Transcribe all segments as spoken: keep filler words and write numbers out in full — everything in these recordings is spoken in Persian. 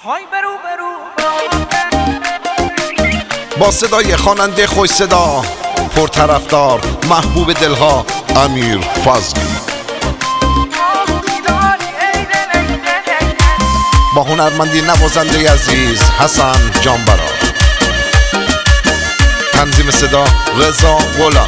های برو برو با صدای خواننده خوش صدا پرطرفدار محبوب دلها امیر فضلی، با هنرمندی نوازنده عزیز حسن جانبرا، تنظیم صدا رضا غلام.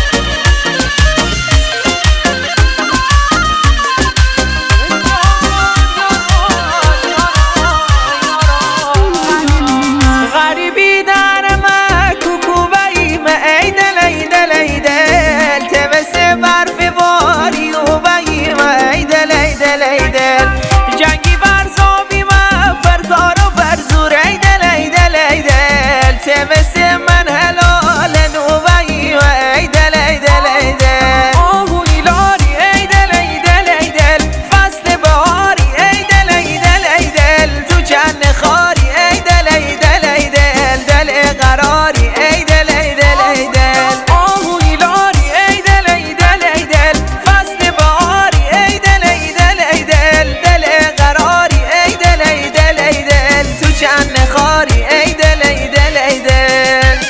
غریبی در من کوکوبایی من ای دل ای دل ای دل تبس برف باری و بایی من ای دل ای دل ای دل جنگی برزابی من فرکار و برزور ای دل ای دل ای دل تبس من حلال نوبایی من ای دل ای دل ای دل آهوی لاری ای دل ای دل ای دل فصل بهاری ای دل ای دل ای دل تو جنة خاری ای دل ای دل ای دل دل قراری ای دل ای دل ای دل آهوی لاری ای دل ای دل ای دل فصل بهاری ای دل ای دل ای دل دل قراری ای دل ای دل ای دل تو جنة خاری ای دل ای دل ای دل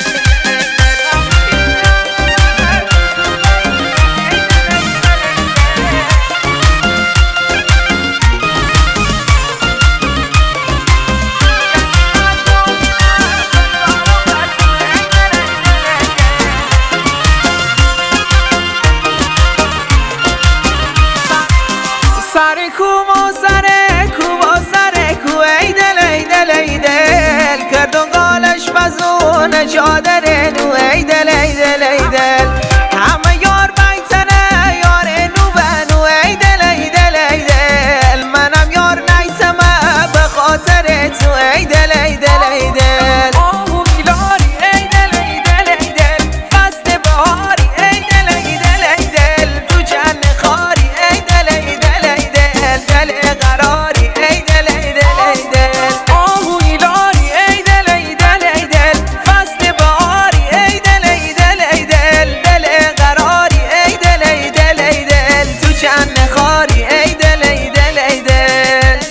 سر کو و سر کو و سر کو ای دل ای دل ای دل کرد و قالش بزون چادر نو ای دل ای دل ای دل همه یار بیتنه یار نو بنو ای دل ای دل ای دل منم یار نیتم به خاطر تو ای دل ای دل ای دل آهوی لاری ای دل ای دل ای دل فصل بهاری ای دل ای دل ای دل تو جنة خاری ای دل ای دل ای دل دل قراری ای دل ای دل ای دل آهوی لاری ای دل ای دل ای دل فصل بهاری ای دل ای دل ای دل دل قراری ای دل ای دل ای دل تو جنة خاری ای دل ای دل ای دل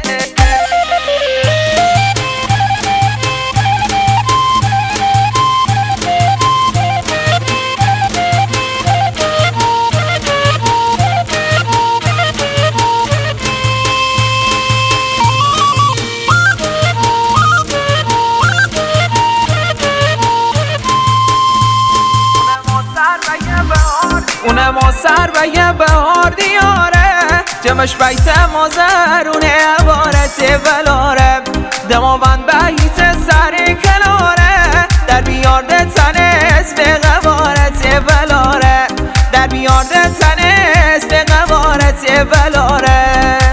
اونم سر و یه بهار دیاره جمعش بیت مازرونه عبارت ولاره دماوند بهیت سر کلاره در بیارده تنس به غبارت ولاره در بیارده تنس به غبارت ولاره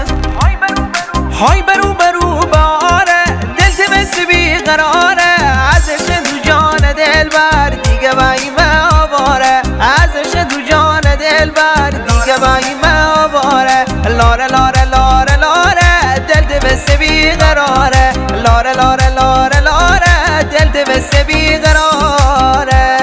های برو برو باره دلت مثل بیقراره ازش تو جان دل بر دیگه بایمه آواره ازش تو جان دل بر دیگه بایمه آواره لاره لاره لاره لاره دلت مثل بیقراره لاره لاره لاره لاره دلت مثل بیقراره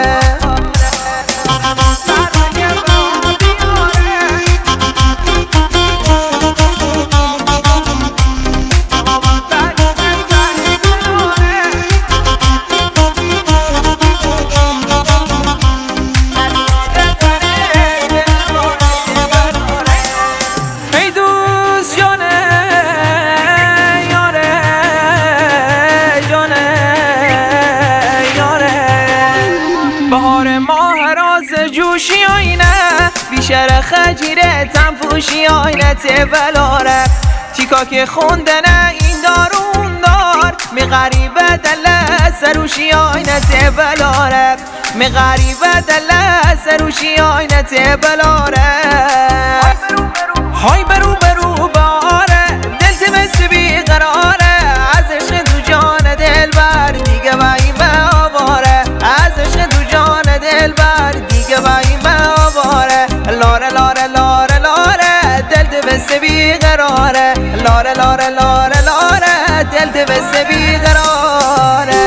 بهار ماه راز جوشی آینه بیشر خجیره تنفوشی آینه تولاره تیکا که خوندنه این دار اون دار می غریبه دل سروشی آینه تولاره می غریبه دل سروشی آینه تولاره های برو برو باره دلت مثل بیقراره ازش تو جان دل بر دیگه بایمه آواره ازش تو جان دل بر دیگه بایمه آواره لاره لاره لاره لاره دلت مثل بیقراره لاره لاره لاره لاره دلت مثل بیقراره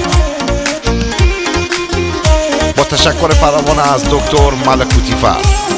با تشکر فراوان از دکتر ملکوتی فرد.